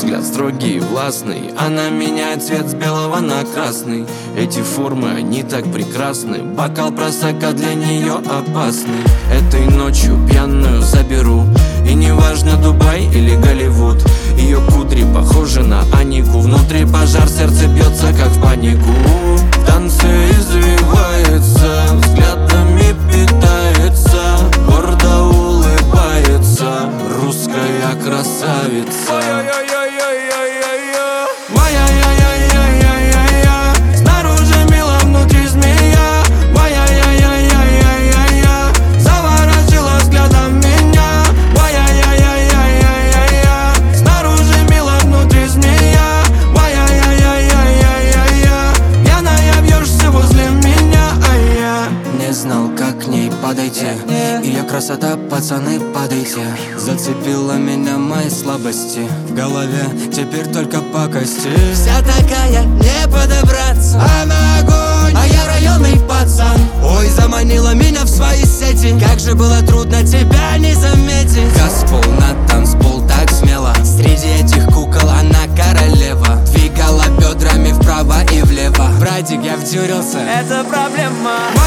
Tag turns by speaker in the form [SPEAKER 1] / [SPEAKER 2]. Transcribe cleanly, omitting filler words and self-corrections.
[SPEAKER 1] взгляд строгий и властный. Она меняет цвет с белого на красный. Эти формы, они так прекрасны. Бокал просека для нее опасный. Этой ночью пьяную заберу. И неважно, Дубай или Голливуд. Ее кудри похожи на Анику. Внутри пожар, сердце бьется, как в панику. В танце извивается, взглядами питается, гордо улыбается, русская красавица. Снаружи мило, внутри змея. Заворожила взглядом меня. Снаружи мило, внутри змея. Пьяная бьешься возле меня, а я не знал, как к ней подойти. Ее красота, пацаны, падайте. Зацепила меня мои слабости. В голове теперь только по кости. Вся такая, не подобраться. Она огонь, а я районный пацан. Ой, заманила меня в свои сети. Как же было трудно тебя не заметить. Газпол на танцпол так смело. Среди этих кукол она королева. Двигала бедрами вправо и влево. Братик, я втюрился, это проблема.